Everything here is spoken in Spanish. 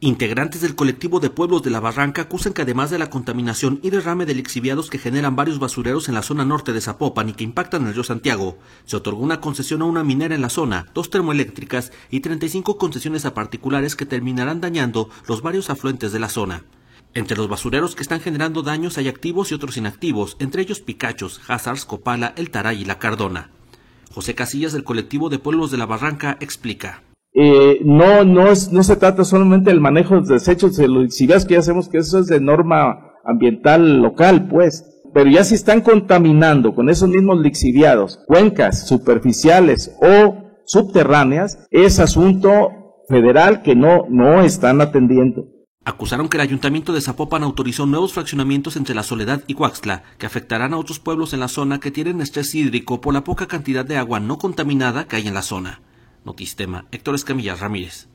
Integrantes del colectivo de pueblos de La Barranca acusan que además de la contaminación y derrame de lixiviados que generan varios basureros en la zona norte de Zapopan y que impactan el río Santiago, se otorgó una concesión a una minera en la zona, 2 termoeléctricas y 35 concesiones a particulares que terminarán dañando los varios afluentes de la zona. Entre los basureros que están generando daños hay activos y otros inactivos, entre ellos Picachos, Hazards, Copala, El Taray y La Cardona. José Casillas del colectivo de pueblos de La Barranca explica. No se trata solamente del manejo de los desechos de los lixiviados, que ya sabemos que eso es de norma ambiental local, pues, pero ya si están contaminando con esos mismos lixiviados cuencas superficiales o subterráneas, es asunto federal que no están atendiendo. Acusaron que el Ayuntamiento de Zapopan autorizó nuevos fraccionamientos entre La Soledad y Huaxtla, que afectarán a otros pueblos en la zona que tienen estrés hídrico por la poca cantidad de agua no contaminada que hay en la zona. Notistema, Héctor Escamilla Ramírez.